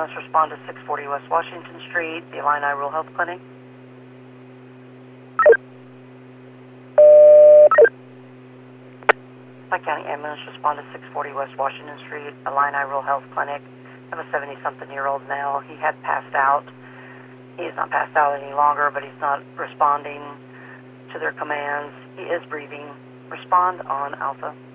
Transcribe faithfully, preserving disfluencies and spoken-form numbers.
ambulance respond to six forty West Washington Street, the Illini Rural Health Clinic. Pike County ambulance respond to six forty West Washington Street, Illini Rural Health Clinic. I have a seventy-something-year-old male. He had passed out. He is not passed out any longer, but he's not responding to their commands. He is breathing. Respond on Alpha.